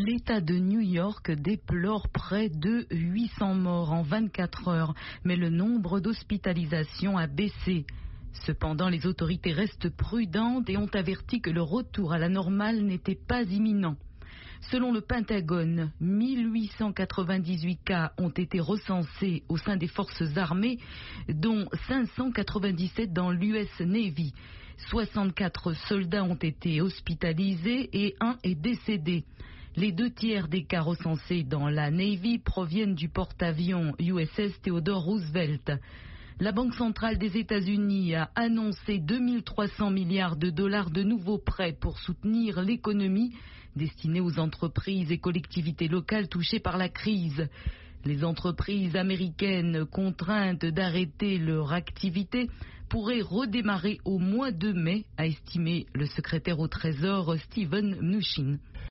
L'État de New York déplore près de 800 morts en 24 heures, mais le nombre d'hospitalisations a baissé. Cependant, les autorités restent prudentes et ont averti que le retour à la normale n'était pas imminent. Selon le Pentagone, 1898 cas ont été recensés au sein des forces armées, dont 597 dans l'US Navy. 64 soldats ont été hospitalisés et un est décédé. Les 2/3 des cas recensés dans la Navy proviennent du porte-avions USS Theodore Roosevelt. La Banque centrale des États-Unis a annoncé 2300 milliards de dollars de nouveaux prêts pour soutenir l'économie, destinés aux entreprises et collectivités locales touchées par la crise. Les entreprises américaines contraintes d'arrêter leur activité pourraient redémarrer au mois de mai, a estimé le secrétaire au Trésor Steven Mnuchin.